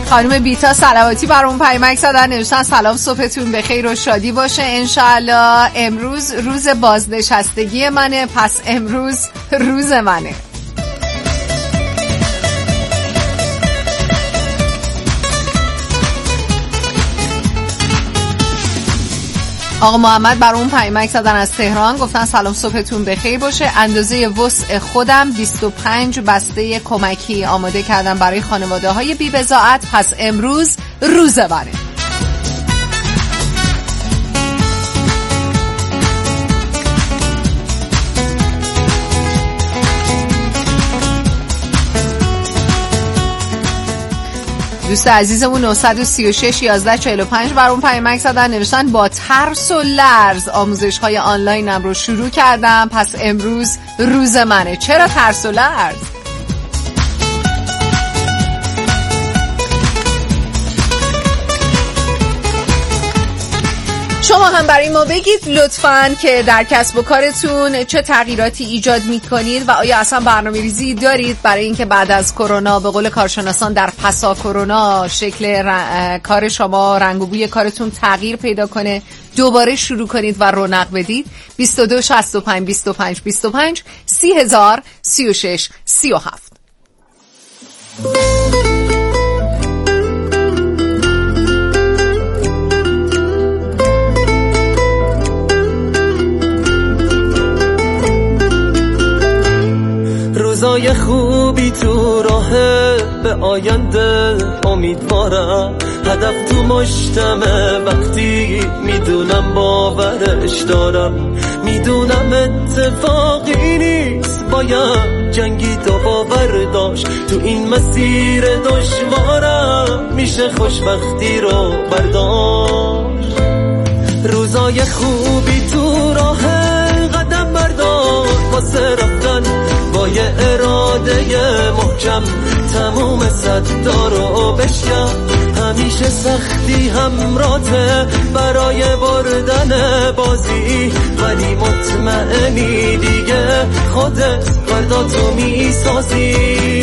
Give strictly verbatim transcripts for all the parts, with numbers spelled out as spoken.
خانم بیتا صلواتی برام پیامک زدن، نوشتن سلام صبحتون بخیر و شادی باشه انشالله. امروز روز بازنشستگی منه، پس امروز روز منه. آقا محمد بر اون پیامک زدن از تهران، گفتن سلام صبحتون بخیر باشه. اندازه وسع خودم بیست و پنج بسته کمکی آماده کردم برای خانواده های بی بضاعت، پس امروز روز منه. دوست عزیزمون نه سه شش یازده چهل و پنج برام پیامک زدن، نوشتن با ترس و لرز آموزش‌های آنلاینم رو شروع کردم، پس امروز روز منه. چرا ترس و لرز؟ شما هم برای ما بگید لطفاً که در کسب و کارتون چه تغییراتی ایجاد می‌کنید و آیا اصلا برنامه‌ریزی دارید برای اینکه بعد از کرونا به قول کارشناسان در پسا کرونا شکل ر... کار شما، رنگ و بوی کارتون تغییر پیدا کنه، دوباره شروع کنید و رونق بدید. بیست و دو شصت و پنج بیست و پنج بیست و پنج سی هزار سی و شش سی و هفت. روزای خوبی تو راهه، به آینده امیدوارم، هدف تو مشتمه وقتی میدونم باورش دارم، میدونم اتفاقی نیست باید جنگید و باور داشت، تو این مسیر دشوارم میشه خوشبختی رو برداشت. روزای خوبی تو راهه، قدم بردار واسه رفتن با یه اراده محکم، تموم صدا رو بشکن، همیشه سختی همراته برای بردن بازی، ولی مطمئنی دیگه خودت فردا تو میسازی.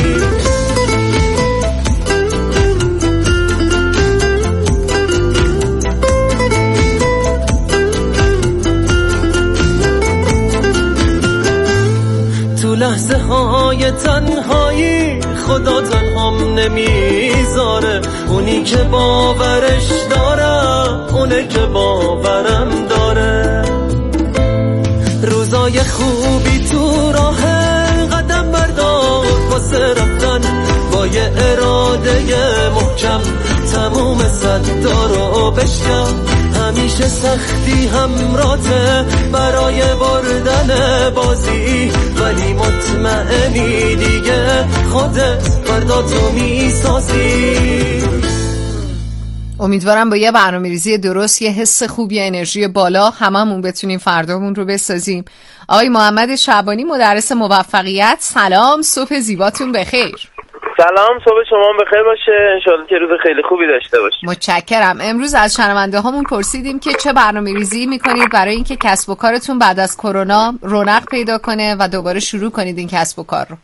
لحظه های تنهایی خدا تنهام نمیذاره، اونی که باورش دارم اونه که باورم داره. روزای خوبی تو راهه، قدم بردار واسه رفتن با یه اراده محکم، تموم صدا رو بشکن، همیشه سختی همراته برای بردن بازی، ولی مطمئنی دیگه خودت فردا تو میسازی. امیدوارم با یه برنامه‌ریزی درست، یه حس خوب، یه انرژی بالا هممون بتونیم فردامون رو بسازیم. آقای محمد شعبانی مدرس موفقیت، سلام، صبح زیباتون بخیر. سلام، صبح شما بخیر باشه، انشالله که روز خیلی خوبی داشته باشید. متشکرم. امروز از شنونده هامون پرسیدیم که چه برنامه‌ریزی میکنید برای اینکه کسب و کارتون بعد از کرونا رونق پیدا کنه و دوباره شروع کنید این کسب و کار رو.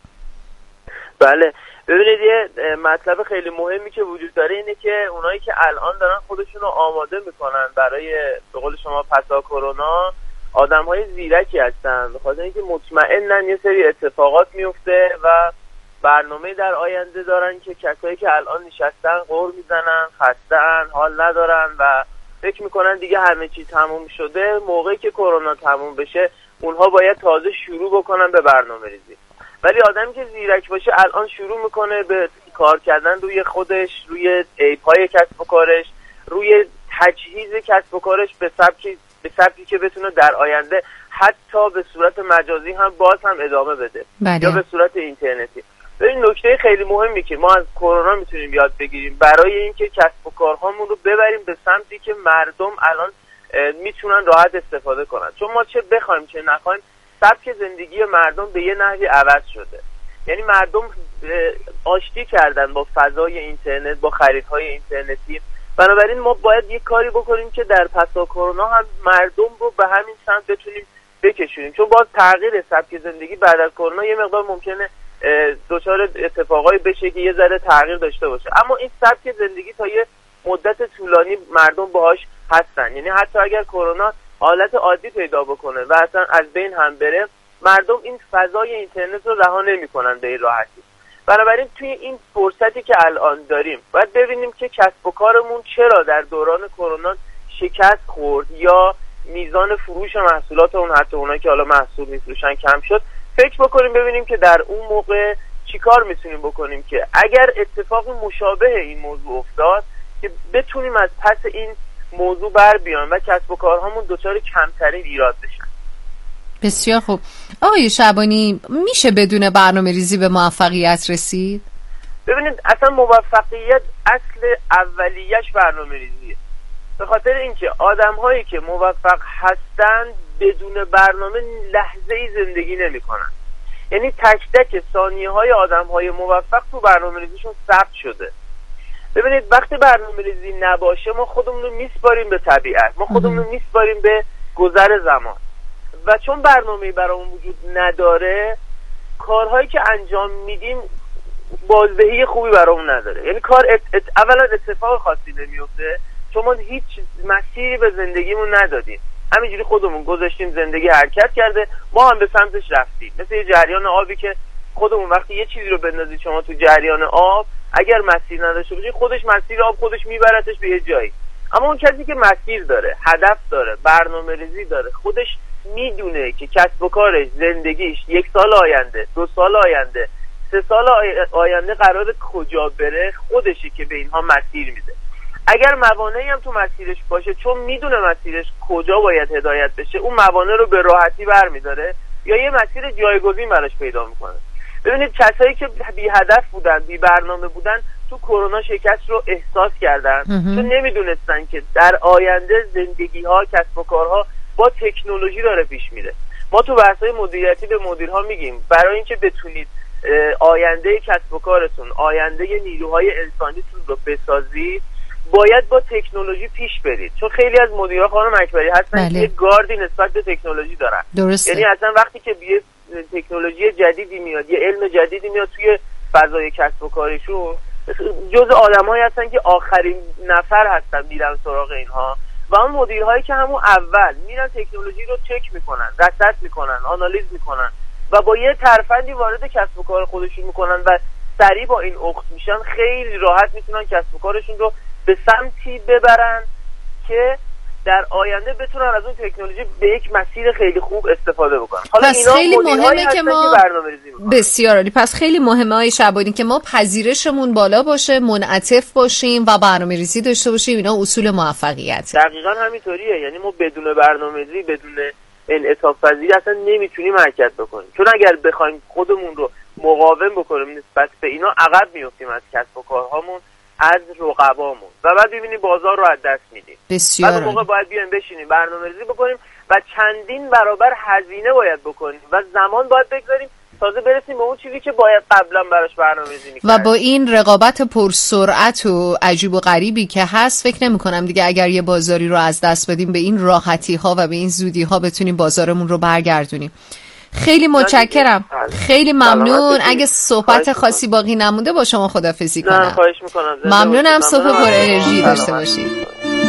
بله، ببینید یه مطلب خیلی مهمی که وجود داره اینه که اونایی که الان دارن خودشون رو آماده میکنن برای به قول شما پسا کرونا، آدم‌های زیرکی هستن، بخاطر اینکه مطمئنن یه سری اتفاقات میفته و برنامه در آینده دارن که کسایی که الان نشستن غر میزنن، خسته‌ان، حال ندارن و فکر میکنن دیگه همه چی تموم شده، موقعی که کرونا تموم بشه اونها باید تازه شروع بکنن به برنامه ریزی. ولی آدمی که زیرک باشه الان شروع میکنه به کار کردن روی خودش، روی ایپای کسب و کارش، روی تجهیز کسب و کارش به سبکی به سبکی که بتونه در آینده حتی به صورت مجازی هم باز هم ادامه بده. بله. یا به صورت اینترنتی. ببین نکته خیلی مهمی که ما از کرونا میتونیم یاد بگیریم برای اینکه کسب و کارهامون رو ببریم به سمتی که مردم الان میتونن راحت استفاده کنن، چون ما چه بخوایم چه نخوایم سبک زندگی مردم به یه نحوی عوض شده. یعنی مردم آشتی کردن با فضای اینترنت، با خریدهای اینترنتی. بنابراین ما باید یه کاری بکنیم که در پسا کرونا هم مردم رو به همین سمت بتونیم بکشونیم، چون باز تغییر سبک زندگی بعد از کرونا یه مقدار ممکنه دچار اتفاقایی بشه که یه ذره تغییر داشته باشه. اما این سبک زندگی تا یه مدت طولانی مردم باهاش هستن، یعنی حتی اگر کرونا حالت عادی پیدا بکنه و اصلا از بین هم بره، مردم این فضای اینترنت رو رها نمی‌کنن به این راحتی. بنابراین توی این فرصتی که الان داریم باید ببینیم که کسب و کارمون چرا در دوران کرونا شکست خورد یا میزان فروش محصولات اون، حتی اونایی که حالا محصول میفروشن، کم شد. فکر بکنیم ببینیم که در اون موقع چیکار میتونیم بکنیم که اگر اتفاق مشابه این موضوع افتاد که بتونیم از پس این موضوع بر بیان و کسب و کارهامون دچار کمترین ایراد بشن. بسیار خوب. آقای شعبانی، میشه بدون برنامه ریزی به موفقیت رسید؟ ببینید اصلا موفقیت اصل اولیش برنامه ریزیه. به خاطر اینکه آدم هایی که موفق هستن بدون برنامه لحظه ای زندگی نمی کنن. یعنی تک تک ثانیه های آدم های موفق تو برنامه ریزیشون ثبت شده. ببینید وقتی برنامه ریزی نباشه ما خودمون رو میسپاریم به طبیعت، ما خودمون رو میسپاریم به گذر زمان و چون برنامه‌ای برامون وجود نداره، کارهایی که انجام میدیم بازدهی خوبی برامون نداره. یعنی کار ات ات اولا اتفاق خاصی نمیفته چون ما هیچ مسیری به زندگیمون ندادیم، همینجوری خودمون گذاشتیم زندگی حرکت کرده، ما هم به سمتش رفتیم. مثل یه جریان آبی که خودمون وقتی یه چیزی رو بندازید شما تو جریان آب، اگر مسیر نداشته باشید خودش مسیر آب خودش میبرتش به یه جایی. اما اون کسی که مسیر داره، هدف داره، برنامه ریزی داره، خودش میدونه که کسب و کارش، زندگیش یک سال آینده، دو سال آینده، سه سال آینده قراره کجا بره، خودشه که به اینها مسیر میده. اگر موانعی هم تو مسیرش باشه چون میدونه مسیرش کجا باید هدایت بشه، اون موانع رو به راحتی برمیداره یا یه مسیر جایگزین براش پیدا میکنه. ببینید کسایی که بی هدف بودن، بی برنامه بودن، تو کرونا شکست رو احساس کردن چون نمیدونستن که در آینده زندگی ها، کسب و کارها با تکنولوژی داره پیش میره. ما تو بحث‌های مدیریتی به مدیرها میگیم برای اینکه بتونید آینده کسب و کارتون، آینده نیروهای انسانیتون رو بسازید، باید با تکنولوژی پیش برید. چون خیلی از مدیرها خانم اکبری هستن که یه گاردی نسبت به تکنولوژی دارن. درسته. یعنی اصلا وقتی که یه تکنولوژی جدیدی میاد، یه علم جدیدی میاد توی فضای کسب و کارشون، جز آدمایی هستن که آخرین نفر هستن میرن سراغ اینها و اون مدیرهایی که همون اول میرن تکنولوژی رو چک میکنن، رصد میکنن، آنالیز میکنن و با یه ترفندی وارد کسب و کار خودشون میکنن و سریع با این اخت میشن، خیلی راحت میتونن کسب و کارشون رو به سمتی ببرن که در آینده بتونن از اون تکنولوژی به یک مسیر خیلی خوب استفاده بکنن. حالا پس اینا خیلی مهمه که ما که بسیار عالی. پس خیلی مهمه های شعبانی که ما پذیرشمون بالا باشه، منعطف باشیم و برنامه‌ریزی داشته باشیم. اینا اصول موفقیت. دقیقاً همینطوریه. یعنی ما بدون برنامه‌ریزی، بدون انعطاف پذیری اصلا نمیتونیم حرکت بکنیم. چون اگر بخوایم خودمون رو مقاوم بکنیم نسبت به اینا، عقب میافتیم از کسب و کارهامون، از رقبامون و بعد ببینیم بازار رو از دست میدیم. بسیار. بعد موقع باید بیایم بشینیم برنامه‌ریزی بکنیم و چندین برابر هزینه باید بکنیم و زمان باید بگذاریم تازه برسیم به اون چیزی که باید قبلا براش برنامه‌ریزی می‌کردیم. و با این رقابت پرسرعت و عجیب و غریبی که هست، فکر نمی‌کنم دیگه اگر یه بازاری رو از دست بدیم به این راحتی‌ها و به این زودی‌ها بتونیم بازارمون رو برگردونیم. خیلی متشکرم، خیلی ممنون. اگه صحبت خاصی باقی نمونده با شما خداحافظی کنم. نه خواهش میکنم. ممنونم. صبح پر انرژی داشته باشید.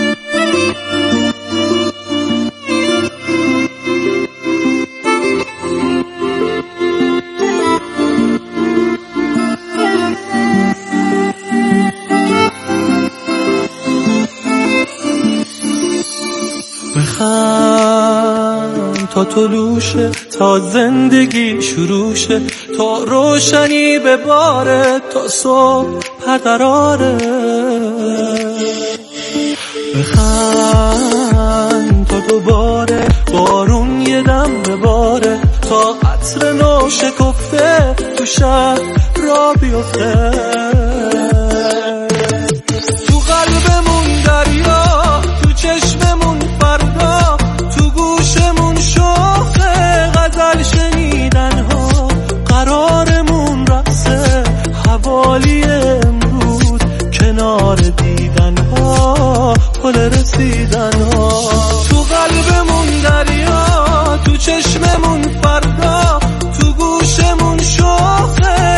بخند تا طلوشه، تا زندگی شروع شه، تا روشنی به باره، تا صبح پردراره. بخند تا دوباره بارون یه دم بباره، تا عطر نو شکفته تو شهر را بیفته. تو قلبمون دریا، تو چشممون فردا، تو گوشمون شوخه غزل شنیدن ها. قرارمون رقصه حوالی امروز، کنار دیدن ها، پل رسیدن ها. تو قلبمون دریا، تو چشممون فردا، تو گوشمون شوخه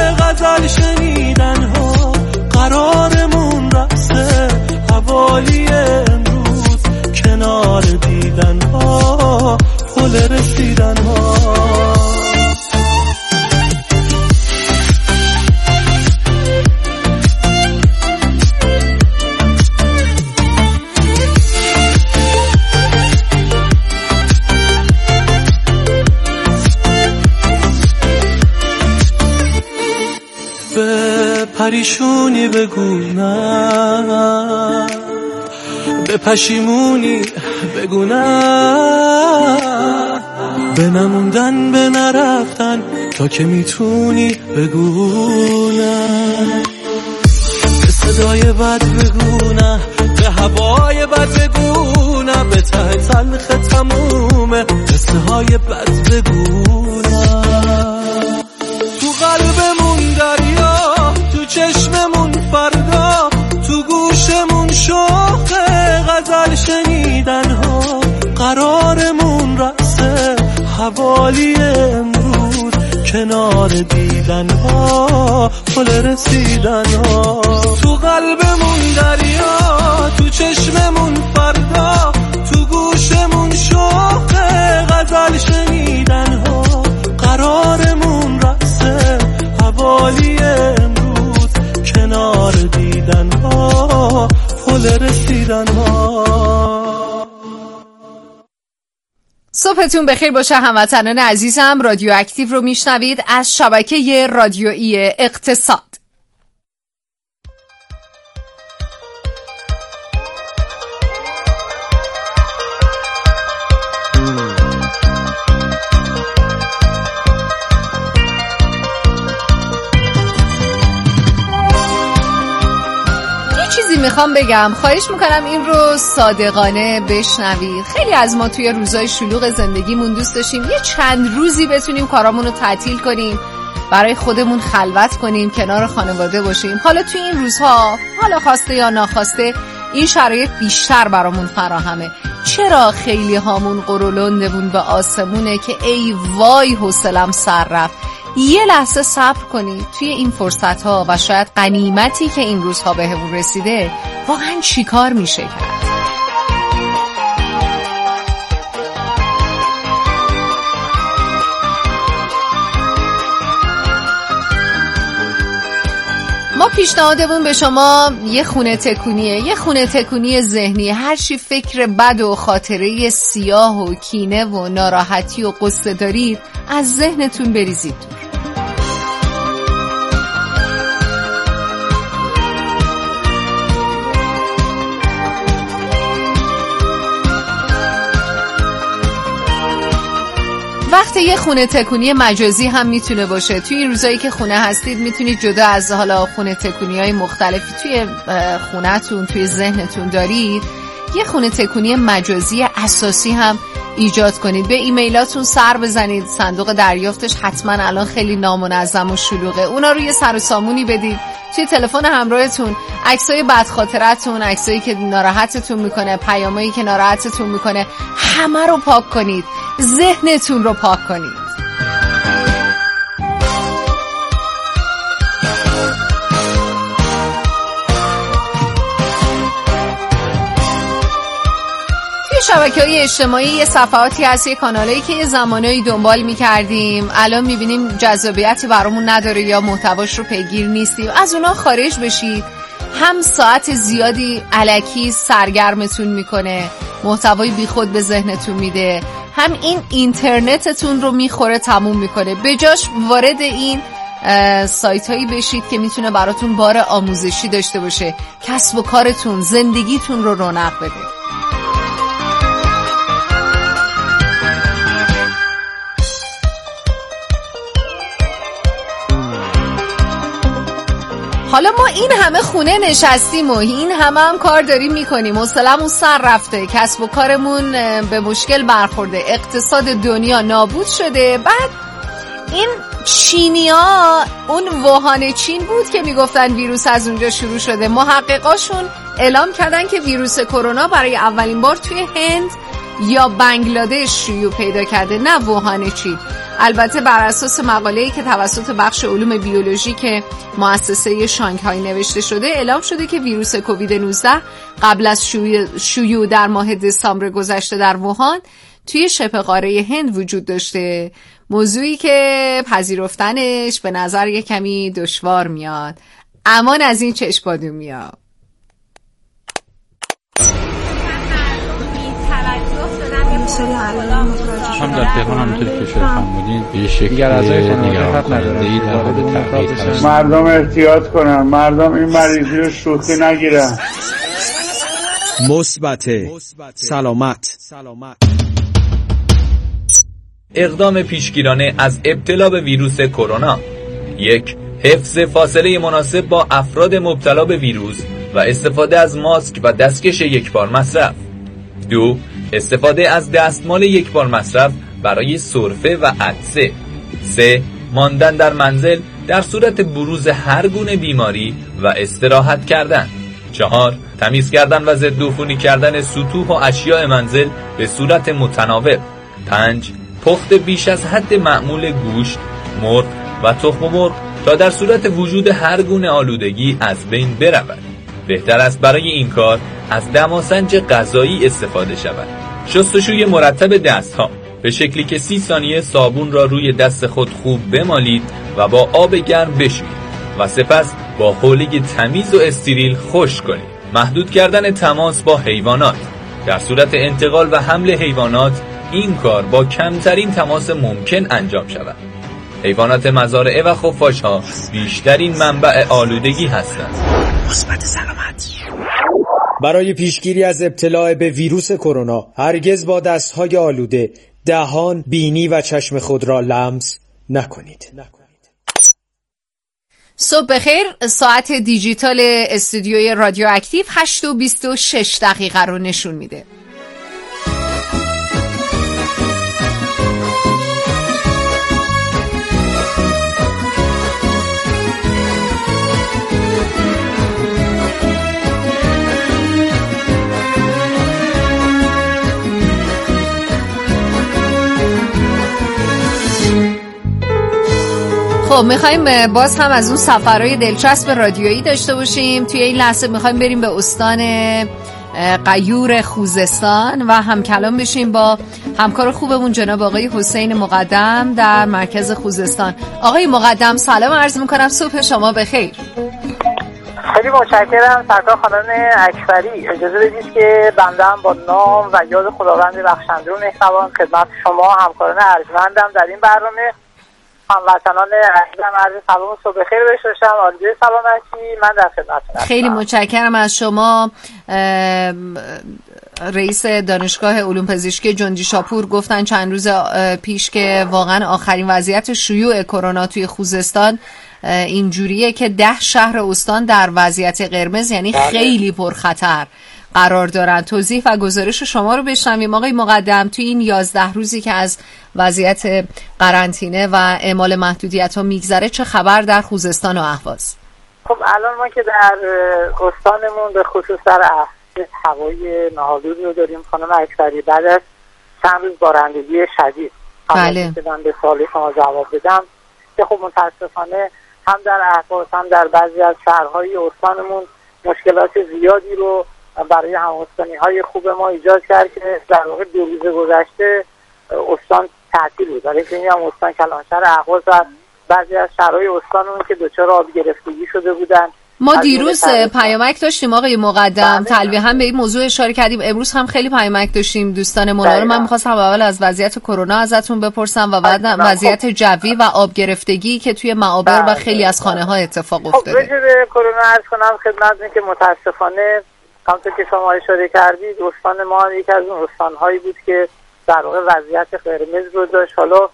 پریشونی بگو نه، به پشیمونی بگو نه، به نموندن به نرفتن تا که میتونی بگو نه، به صدای بد بگو نه، به هوای بد بگو نه، به ته تلخ تمومه قصه های بد بگو نه. تو قلبمون دریا، تو چشممون فردا، تو گوشمون شوق غزل شنیدن ها، قرارمون رقصه حوالی امروز، کنار دیدن ها پل رسیدن ها. تو قلبمون دریا، تو چشممون فردا، تو گوشمون شوق غزل شنیدن ها، قرارمون رقصه حوالی امروز، کنار دیدن ها پل رسیدن ها. صبحتون بخیر باشه هموطنان عزیزم. رادیو اکتیو رو میشنوید از شبکه رادیویی اقتصاد. میخوام بگم، خواهش میکنم این رو صادقانه بشنوید. خیلی از ما توی روزای شلوغ زندگیمون دوست داشتیم یه چند روزی بتونیم کارامون رو تعطیل کنیم، برای خودمون خلوت کنیم، کنار خانواده باشیم. حالا توی این روزها، حالا خواسته یا ناخواسته، این شرایط بیشتر برامون فراهمه. چرا خیلی هامون قرولندمون به آسمونه که ای وای حوصله‌ام سر رفت. یه لحظه صبر کنید توی این فرصت ها و شاید غنیمتی که این روزها بهمون رسیده واقعا چی کار میشه کرد. ما پیشنهادمون به شما یه خونه تکونیه، یه خونه تکونی ذهنی. هر چی فکر بد و خاطره سیاه و کینه و ناراحتی و قصه دارید از ذهنتون بریزید دور. وقت یه خونه تکونی مجازی هم میتونه باشه. توی این روزایی که خونه هستید میتونید جدا از حالا خونه تکونی های مختلفی توی خونه‌تون، توی ذهنتون دارید، یه خونه تکونی مجازی اساسی هم ایجاد کنید. به ایمیلاتون سر بزنید، صندوق دریافتش حتما الان خیلی نامنظم و شلوغه، اونا رو یه سر و سامونی بدید. توی تلفن همراهتون عکسای بد خاطرتون، عکسایی که ناراحتتون میکنه، پیامایی که ناراحتتون میکنه، همه رو پاک کنید، ذهنتون رو پاک کنید. شبکه‌های اجتماعی یه صفحاتی هست، یه کانالایی که یه زمانایی دنبال می‌کردیم، الان می‌بینیم جذابیتی برامون نداره یا محتواش رو پیگیر نیستیم. از اونا خارج بشید. هم ساعت زیادی الکی سرگرمتون میکنه، محتوای بیخود به ذهنتون میده، هم این اینترنتتون رو میخوره تموم میکنه. به جاش وارد این سایت هایی بشید که میتونه براتون بار آموزشی داشته باشه، کسب و کارتون، زندگیتون رو رونق بده. حالا ما این همه خونه نشستیم و این همه هم کار داریم میکنیم، حوصله‌مون سر رفته، کسب و کارمون به مشکل برخورده، اقتصاد دنیا نابود شده. بعد این چینیا، اون ووهان چین بود که میگفتن ویروس از اونجا شروع شده، محققاشون اعلام کردن که ویروس کرونا برای اولین بار توی هند یا بنگلادش شیوع پیدا کرده، نه ووهان چین. البته بر اساس مقاله‌ای که توسط بخش علوم بیولوژی که مؤسسه شانگهای نوشته شده، اعلام شده که ویروس کووید نوزده قبل از شیوع در ماه دسامبر گذشته در ووهان توی شبه قاره هند وجود داشته، موضوعی که پذیرفتنش به نظر یه کمی دشوار میاد. امان از این چشم‌بادومیا. سری علائم متوجه هم در تهران همونطور که شما فرمودین به شکل نگران کننده‌ای در حال تغییر هست. مردم احتیاط کنن، مردم این مریضی رو شوخی نگیرن. مثبت سلامت. اقدام پیشگیرانه از ابتلا به ویروس کرونا. یک، حفظ فاصله مناسب با افراد مبتلا به ویروس و استفاده از ماسک و دستکش یک بار مصرف. دو، استفاده از دستمال یک بار مصرف برای سرفه و عطسه. سه، ماندن در منزل در صورت بروز هر گونه بیماری و استراحت کردن. چهار، تمیز کردن و ضد عفونی کردن سطوح و اشیاء منزل به صورت متناوب. پنج، پخت بیش از حد معمول گوشت، مرغ و تخم مرغ تا در صورت وجود هر گونه آلودگی از بین برود. بهتر است برای این کار از دماسنج غذایی استفاده شود. شستشوی مرتب دستها به شکلی که سی ثانیه صابون را روی دست خود خوب بمالید و با آب گرم بشویید و سپس با حوله تمیز و استریل خشک کنید. محدود کردن تماس با حیوانات. در صورت انتقال و حمل حیوانات این کار با کمترین تماس ممکن انجام شود. حیوانات مزارع و خفاش‌ها بیشترین منبع آلودگی هستند. مثبت سلامت. برای پیشگیری از ابتلا به ویروس کرونا هرگز با دستهای آلوده دهان، بینی و چشم خود را لمس نکنید. صبح بخیر. ساعت دیجیتال استودیوی رادیو اکتیو هشت و بیست و شش دقیقه رو نشون میده. خب میخوایم باز هم از اون سفرهای دلچسب رادیویی داشته باشیم. توی این لحظه میخوایم بریم به استان غیور خوزستان و هم کلام بشیم با همکار خوبمون جناب آقای حسین مقدم در مرکز خوزستان. آقای مقدم سلام عرض میکنم، صبح شما بخیر. خیلی متشکرم سرکار خانم اکبری. اجازه بدید که بنده با نام و یاد خداوند بخشنده و مهربان خدمت شما همکاران ارجمندم در این برنامه هموطنان عزیزم عرض سلام صبح بخیر بشم. آرزوی سلامتی من در خدمتتون. خیلی متشکرم از شما. رئیس دانشگاه علوم پزشکی جندی شاپور گفتن چند روز پیش که واقعا آخرین وضعیت شیوع کرونا توی خوزستان اینجوریه که ده شهر استان در وضعیت قرمز، یعنی خیلی پرخطر قرار دارن. توضیح و گزارش شما رو بشنویم آقای مقدم. توی این یازده روزی که از وضعیت قرنطینه و اعمال محدودیت ها میگذره چه خبر در خوزستان و اهواز؟ خب الان ما که در استانمون به خصوص در اهواز هوای ناآلود رو داریم خانم اکبری. بعد از چند روز بارندگی شدید بله که من به سوال شما جواب بدم که خب متاسفانه هم در اهواز هم در بعضی از شهرهای استانمون مشکلات زیادی رو برای هم‌استانی های خوب ما ایجاد کرد که در واقع دو روز گذشته استان تعطیل بود. برای اینکه هم استان کلانشهر اهواز و بعضی از شهرهای استانمون که دچار آب گرفتگی شده بودن. ما دیروز پیامک داشتیم آقای مقدم، تلویح هم به این موضوع اشاره کردیم. امروز هم خیلی پیامک داشتیم دوستان مونا رو. من می‌خواستم اول از وضعیت کرونا ازتون بپرسم و بعد وضعیت جوی و آب گرفتگی که توی معابر و خیلی از خانه‌ها اتفاق افتاده. خب راجع به کرونا عرض کنم خدمتتون که متاسفانه همونطور که شما اشاره کردید استان ما یکی از اون استان‌هایی بود که در واقع وضعیت قرمز رو داشت. حالا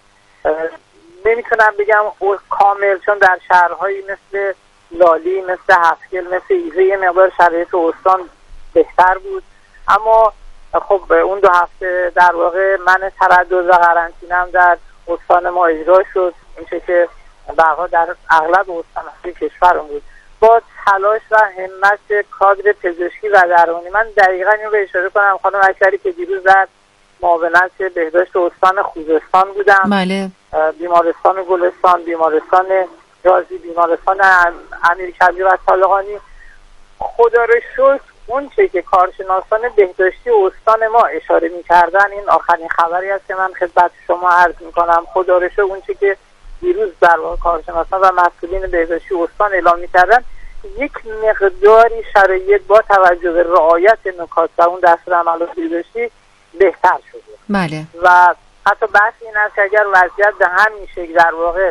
نمیتونم بگم کامل، چون در شهرهایی مثل لالی، مثل هفتگل، مثل ایزه یه مقدار شرایط استان بهتر بود، اما خب اون دو هفته در واقع من تردد و قرنطینه‌ام در استان ما اجرا شد، این که برها در اغلب استان‌های کشورم بود. با تلاش و همت کادر پزشکی و درمانی. من دقیقاً این رو اشاره کنم خانم اکبری که دیروز در معاونت بهداشت استان خوزستان بودم. بله. بیمارستان گلستان، بیمارستان رازی، بیمارستان امیرکبیر و طالقانی. خدا رو شکر اون چه که کارشناسان بهداشتی استان ما اشاره می‌کردن، این آخرین خبری است که من خدمت شما عرض می‌کنم. خدا رو شکر اون چه که دیروز در واقع کارشناسان و مسئولین بهداشتی استان اعلام می‌کردن، یک مقداری شرایط با توجه به رعایت نکات و اون دستور عملات بهداشتی بهتر شده. بله. و حتی بحث این است که اگر وضعیت به همین شکل در واقع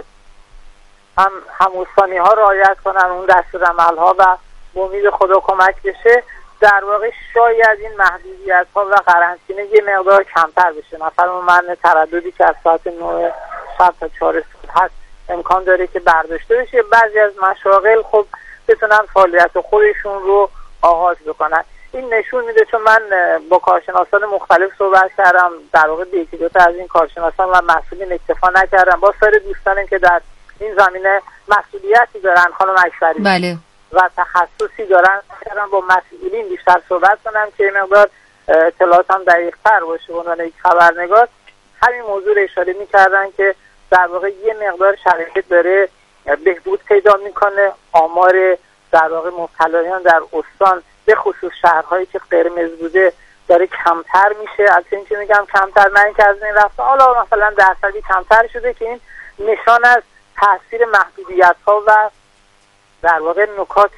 هم هموستانی ها رعایت کنن اون دستورالعمل ها و با امید خدا کمک بشه، در واقع شاید این محدودیت ها و قرنطینه یه مقدار کمتر بشه. مثلا من ترددی که از ساعت نه شب تا چهار صبح هست امکان داره که برداشته بشه، بعضی از مشاغل خب بتونن فعالیت خودشون رو آغاز بکنن. این نشون میده، چون من با کارشناسان مختلف صحبت کردم، در واقع به یکی دو تا از این کارشناسان و مسئولین اکتفا نکردم، با سایر دوستانم که در این زمینه مسئولیتی دارن، خانم اکبری، بله، و تخصصی دارن، کردم با مسئولین بیشتر صحبت کنم که این مقدار اطلاعاتم دقیق‌تر باشه. به عنوان یک خبرنگار همین موضوع رو اشاره می‌کردن که در واقع یه مقدار شرایط داره بهبود پیدا میکنه، آمار در واقع مبتلایان در استان به خصوص شهرهایی که قرمز بوده داره کمتر میشه. از این که میگم کمتر، نه اینکه از این رفته، حالا مثلا درصدی کمتر شده که این نشان از تاثیر محدودیت ها و در واقع نکات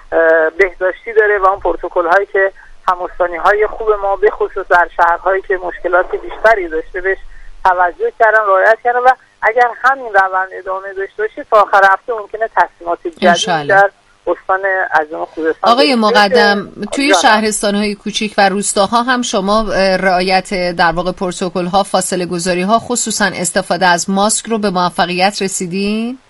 بهداشتی داره و اون پروتکل هایی که هموستانی های خوب ما به خصوص در شهرهایی که مشکلات بیشتری داشته بهش توجه کردن، رعایت کردن و اگر همین روند ادامه داشته باشه تا آخر هفته ممکنه تصمیمات جدید در استان عظیم خوزستان. آقای مقدم، توی شهرستان‌های کوچیک و روستاها هم شما رعایت در واقع پروتکل‌ها، فاصله گذاری‌ها، خصوصا استفاده از ماسک رو به موفقیت رسیدین؟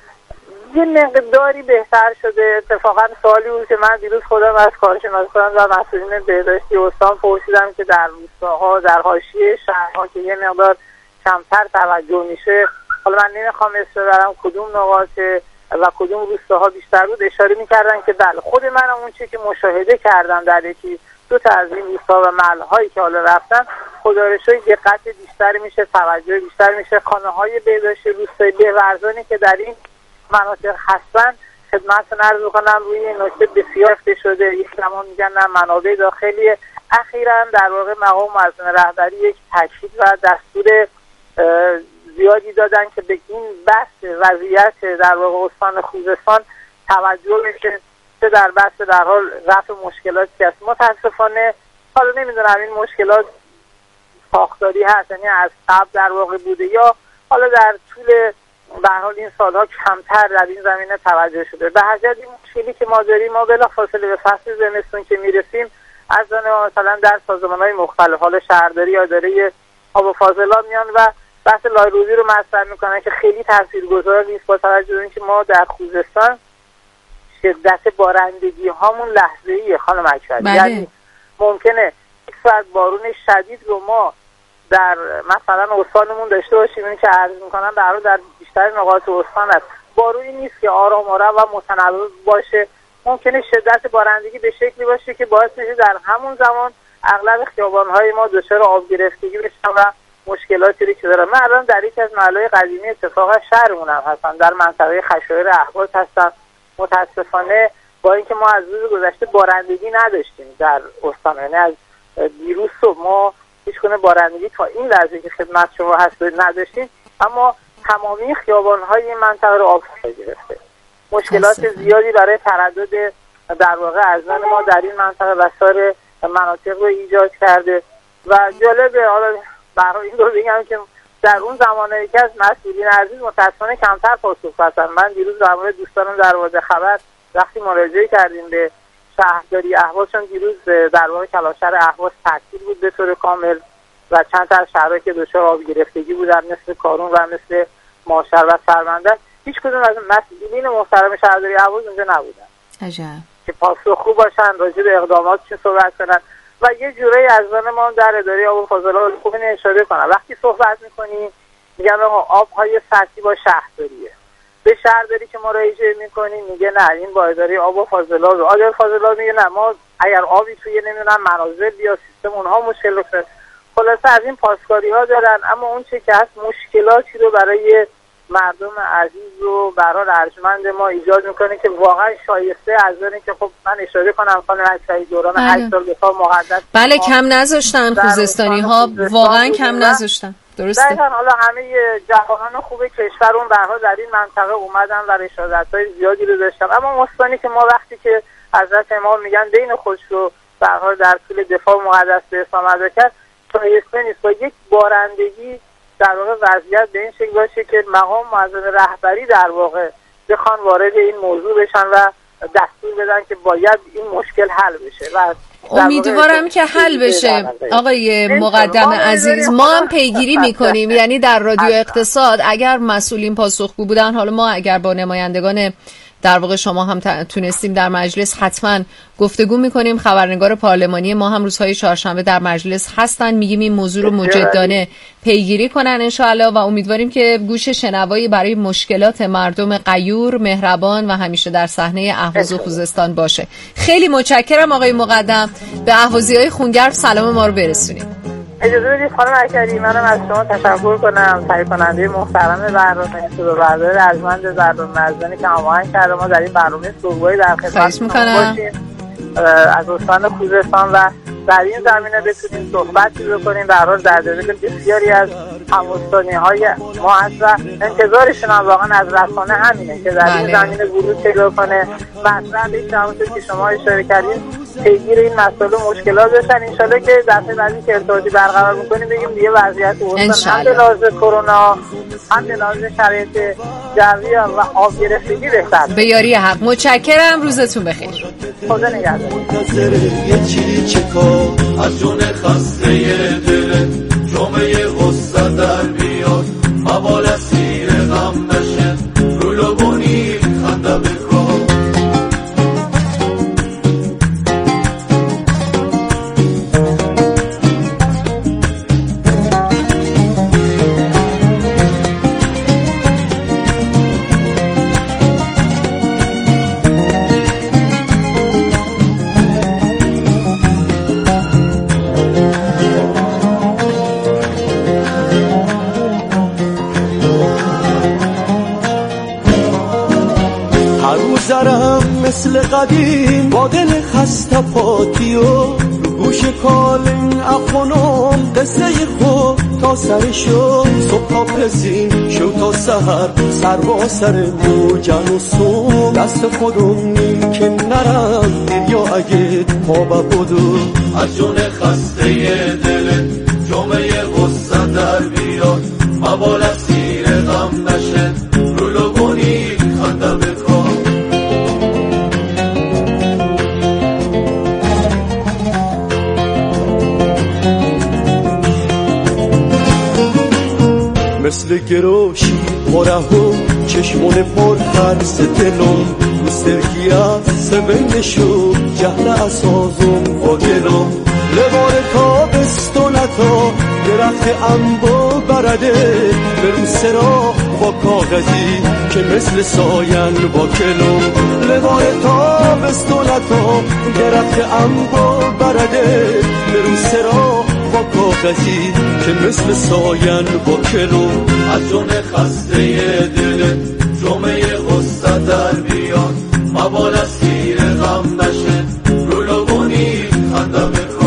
یه مقداری بهتر شده. اتفاقا سوالی بود که من دیروز خودم از کارشناسان و مسئولین بهداشتی استان پرسیدم که در روستاها، در حاشیه شهرها که یه مقدار کمتر توجه میشه، حالا من نمیخوام اسم ببرم کدوم نقاط و کدوم روستاها بیشتر بود، اشاره میکردن که بله، خود من اون چیزی که مشاهده کردم در یکی دو تا از این روستا و محلهایی که حالا رفتن، خدا رو شکر دقت بیشتر میشه، توجه بیشتر میشه. خانه‌های بهداشتی روستایی بهورزانی که در این مناطق هستن، خدمتتون عرض می‌کنم روی این نکته بسیار رفته شده. یک زمان میگن نه منابع داخلی، اخیراً در واقع مقام معظم رهبری یک تاکید و دستور زیادی دادن که به این بحث وضعیت در واقع استان خوزستان توجه بشه، چه در بحث در حال رفع مشکلاتی که هست. متاسفانه حالا نمیدونم این مشکلات ساختاری هست، یعنی از قبل در واقع بوده یا حالا در طول به هر حال این سالها کمتر در این زمینه توجه شده. به هر جهت این مشکلی که ما داریم، ما بلافاصله به فصل زمستون که میرسیم، از جمله مثلا در سازمان‌های مختلف، حالا شهرداری یا اداره آب و فاضلاب میان و بحث لایروزی رو مطرح میکنن که خیلی تاثیرگذار نیست، با توجه به اینکه ما در خوزستان شدت بارندگی هامون لحظه‌ایه خانم اکبری. یعنی ممکنه یک ساعت بارون شدید رو ما در مثلا استانمون داشته باشیم، این که عرض میکنم در در بیشتر نقاط استان است، بارونی نیست که آرام آرام و متنوع باشه. ممکنه شدت بارندگی به شکلی باشه که باعث میشه در همون زمان اغلب خیابان‌های ما دچار آب گرفتگی بشن و مشکلاتی رو که دارم. من الان در یکی از محله‌های قدیمی اتفاقا شهرمونم هستم، در منطقه خشایار اهواز هستم. متاسفانه با اینکه ما از روز گذشته بارندگی نداشتیم در استان، یعنی از دیروز صبح ما هیچ گونه بارندگی تا این لحظه که خدمت شما هست نداشتیم، اما تمامی خیابان‌های این منطقه رو آب گرفته. مشکلات زیادی برای تردد در واقع ازنان ما در این منطقه و سایر مناطق رو ایجاد کرده و جالبه. حالا برای این رو بگم که در اون زمانه که از مسئولین عزیز متاسفانه کمتر پاسخ دادن. من دیروز در مورد دوستانم در مورد خبر وقتی مراجعه کردیم به شهرداری اهواز، چون دیروز در واقع کلانشهر اهواز تعطیل بود به طور کامل و چند تا از شهرهایی که دچار آب گرفتگی بودن مثل کارون و مثل ماشر و سرمندر، هیچ کدوم از مسئولین محترم شهرداری اهواز اونجا نبودن عجب که پاسخگو باشن، راجع به اقدامات چه صحبت کنن و یه جورایی از زن ما در اداره آب و فاضلاب خوب اینو اشاره کنم. وقتی صحبت میکنیم میگن آبهای سطحی با شهرداریه، به شهرداری که مراجعه میکنیم میگه نه این با اداره آب و فاضلاب، آب و فاضلاب میگه نه ما اگر آبی توی نمیدونم منازل یا سیستم اونها مشکل داره. خلاصه از این پاسکاری ها دارن، اما اون چه که هست مشکلاتی رو برای مردم عزیز و برای ارجمند ما ایجاد میکنه که واقعا شایسته از اونه که خب من اشاره کنم خانم اکبری دوران هشت سال دفاع مقدس بله کم نذاشتن خوزستانی ها، واقعا کم نذاشتن. درسته. دقیقاً. حالا همه جوانان خوب کشور اون برها در این منطقه اومدن و رشادت‌های زیادی رو داشتن، اما مستانی که ما وقتی که حضرت امام میگن بین خودش رو برها در طول دفاع مقدس به اسلام ادا کرد، شایسته نیست با یک بارندگی در واقع وضعیت به این شکل باشه که مقام معظم رهبری در واقع بخوان وارد این موضوع بشن و دستور بدن که باید این مشکل حل بشه و امیدوارم که حل بشه. آقای مقدم عزیز، ما هم پیگیری میکنیم، یعنی در رادیو اقتصاد اگر مسئولین پاسخگو بودن، حالا ما اگر با نمایندگان در واقع شما هم تونستیم در مجلس، حتما گفتگو میکنیم. خبرنگار پارلمانی ما هم روزهای چهارشنبه در مجلس هستن، میگیم این موضوع رو مجدانه پیگیری کنن انشاءالله و امیدواریم که گوش شنوایی برای مشکلات مردم غیور، مهربان و همیشه در صحنه اهواز و خوزستان باشه. خیلی متشکرم آقای مقدم، به اهوازی‌های خونگرم سلام ما رو برسونید. اجازه بدید خانم اکری منم از شما تشکر کنم، تهیه کننده محترم برنامه صدابردار ارجمند زربان مرزبانی که هماهنگ کرده ما در این برنامه صبحگاهی در خدمت شما باشیم از استان خوزستان و در این زمینه بتونیم صحبتی بکنیم. به هر حال در دل بسیاری از هم‌استانی‌های ما هست و انتظارشون هم واقعا از رسانه همینه که در این زمینه ورود پیدا کنه، مطرح بشه، همونطور که شما اشاره کردید پیگیر این مسائل و مشکلات بشن. انشالله که دفعه بعدی که ارتباطی برقرار میکنیم بگیم دیگه وضعیت استان هم به لحاظ کرونا هم به لحاظ شرایط جوی و آب گرفتگی بهتر. به یاری حق. متشکرم، روزتون بخیر. خدا نگهدار. از جون خسته دل جمعه غصه در بیاد، موال اسیر غم نشه، رو لبونی خنده بکن. زرم مثل قدیم با دل خسته پاتی و رو گوش کالین افغانم قصه خود تا سر شو صبح تا پسین شو تا سهر سر با سر موجن و سوم دست خودم نیم که نرم دیر یا اگه پا ببودو از جون خسته دل جمعه غصه در بیاد مبال اسیر غم نشه رو لبونی خنده بکن. مثل گروشی پرهو چشمون پر خرس دلم مسترگی از سبینشو جهل اسازم و گلم لبار تابستونتا درخت انبو برده برو سرا با کاغذی که مثل ساین با کلم لبار تابستونتا درخت انبو برده برو سرا با کاغذی که مثل ساین با کلو از جون خسته دل جمعه غصه در بیاد مبال اسیر غم نشه رو لبونی خنده بکن.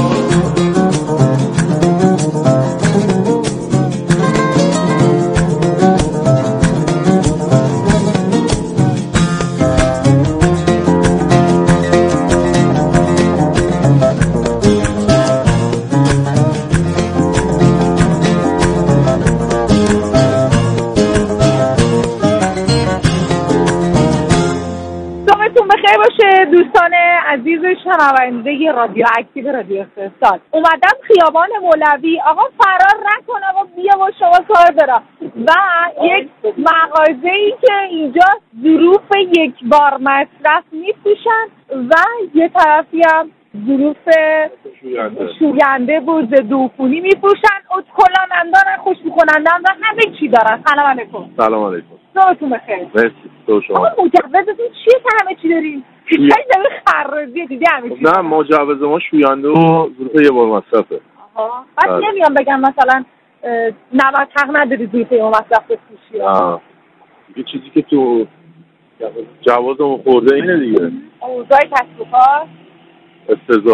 دوستان عزیز شنونده رادیو اکتیو رادیو اقتصاد، اومدم خیابان مولوی، آقا فرار نکن آقا، بیا با شما کار دارم و یک مغازه‌ای که اینجا ظروف یک بار مصرف می‌پوشن و یه طرفی هم ظروف شوینده و ضدعفونی می‌پوشن، اتکلان هم دارن، خوشبو کنندم و همه چی دارن. سلام علیکم. سلام علیکم. صبحتون بخیر. مرسی. تو شما. آقا مجوزتون چیه که همه چی دارین؟ چیزایی داره خراجیه دیدی همه چی؟ نه مجوز ما شوینده و ظروف یه بار مصرفه. آها. بس نمیام بگم مثلا نباید حق نداری ظروف یه بار مصرف بپوشی. آه. یه چیزی که تو جوازمون خورده اینه دیگه. اوضاع کسب و کار. استضافه.